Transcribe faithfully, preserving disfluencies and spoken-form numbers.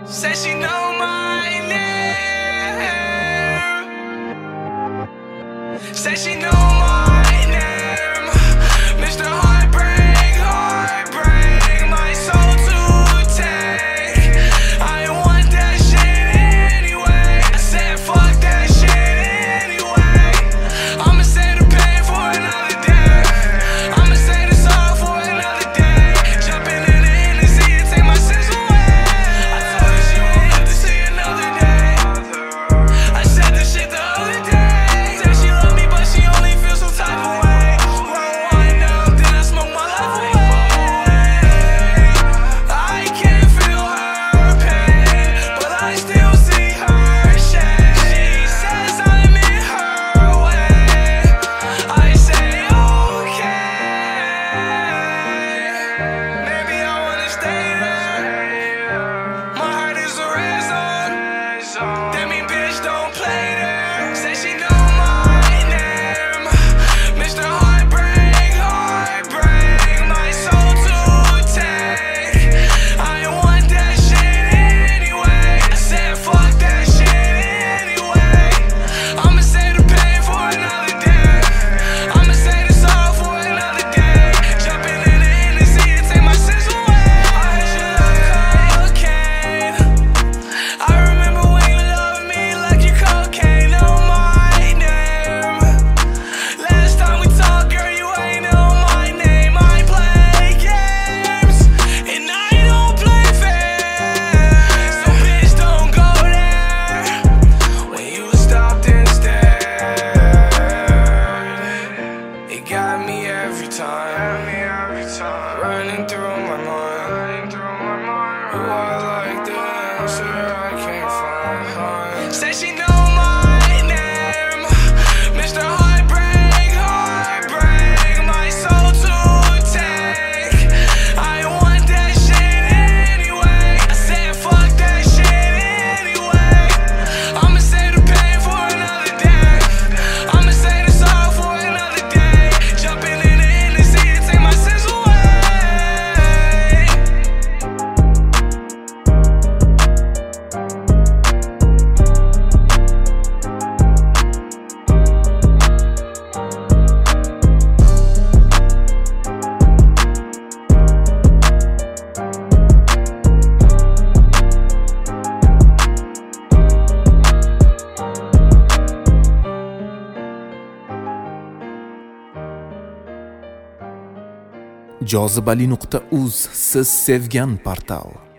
Said she know my name. Said she know my name. Mister Heartbreak, heartbreak, my soul to take. I want that shit anyway. I said fuck that shit anyway. I'ma save the pain for another day. I'ma save the sorrow for another day. Jumping in the Hennessy and take my sins away. I told her she won't live to see another day. I said this shit the other day. Said she love me but she only feels some type of way. Roll one down, then I smoke my life away. I can't feel her pain, but I still see her shame. She says I'm in her way. I say okay. Maybe I wanna stay there. My heart is a red zone. That mean bitch don't play there. Say she know my name. Mister Heartbreak, heartbreak, my soul to take. I want that shit anyway. I said fuck that shit anyway. I'ma save the pain for another day. I'ma save the sorrow for another day. Jumping in the Hennessy and take my sins away. I heard you love cocaine. I remember when you loved me like you cocaine. Know my name. Last time we talked, girl, you ain't know my name. I play games and I don't play fair. So bitch, don't go there. When you stopped and stared, it got me every time. Running through my mind. Who I like the answer I can't find. Say she know my name. Mister Heartbreak, heartbreak, my soul to take. I want that shit anyway. I said fuck that shit anyway. I'ma save the pain for another day. I'ma save the sorrow for another day. Jumping in the Hennessy and take my sins away. jozibali nuqta uz siz sevgan portal.